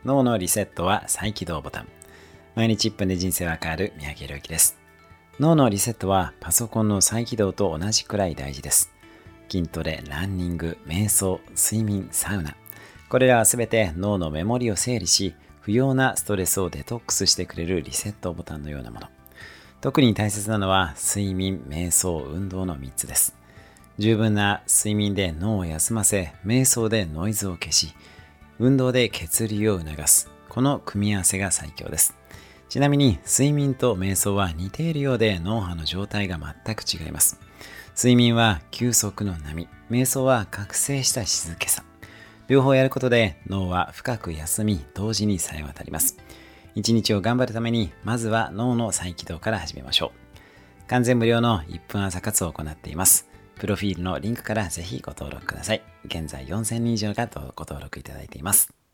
脳のリセットは再起動ボタン。毎日1分で人生は変わる三宅宏之です。脳のリセットはパソコンの再起動と同じくらい大事です。筋トレ、ランニング、瞑想、睡眠、サウナ。これらはすべて脳のメモリを整理し、不要なストレスをデトックスしてくれるリセットボタンのようなもの。特に大切なのは睡眠、瞑想、運動の3つです。十分な睡眠で脳を休ませ、瞑想でノイズを消し、運動で血流を促す。この組み合わせが最強です。ちなみに睡眠と瞑想は似ているようで脳波の状態が全く違います。睡眠は休息の波、瞑想は覚醒した静けさ。両方やることで脳は深く休み、同時に冴え渡ります。一日を頑張るために、まずは脳の再起動から始めましょう。完全無料の1分朝活を行っています。プロフィールのリンクからぜひご登録ください。現在4000人以上がご登録いただいています。